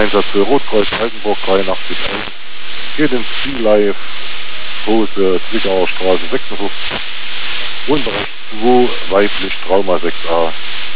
Einsatz für Rotkreuz Altenburg 83 1. Geht ins Sea Life, Hose Zwickauer Straße 56, Wohnbereich 2, weiblich Trauma 6a.